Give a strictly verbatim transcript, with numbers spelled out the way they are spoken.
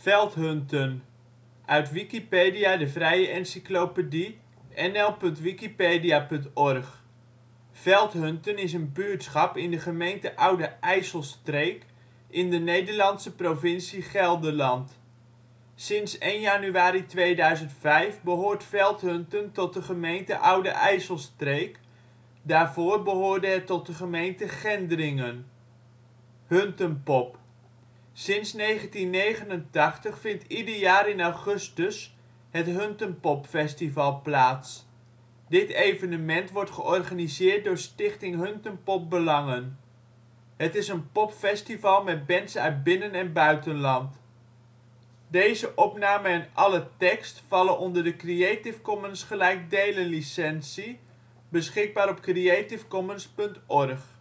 Veldhunten, uit Wikipedia, de vrije encyclopedie. N L punt wikipedia punt org. Veldhunten is een buurtschap in de gemeente Oude IJsselstreek in de Nederlandse provincie Gelderland. Sinds één januari tweeduizend vijf behoort Veldhunten tot de gemeente Oude IJsselstreek, daarvoor behoorde het tot de gemeente Gendringen. Huntenpop: sinds negentien negenentachtig vindt ieder jaar in augustus het Huntenpopfestival plaats. Dit evenement wordt georganiseerd door Stichting Huntenpop Belangen. Het is een popfestival met bands uit binnen - en buitenland. Plaatsen in de gemeente Oude IJsselstreek. Hoofdplaats: Hulshoek. Gelderland: Steden en dorpen in Gelderland Nederland: Provincies · Gemeenten 51° 58 ' NB, 5° 38 ' OL Algemeen Inwoners (2005) ca. twaalftientallen. Deze opname en alle tekst vallen onder de Creative Commons gelijkdelen licentie, beschikbaar op creativecommons punt org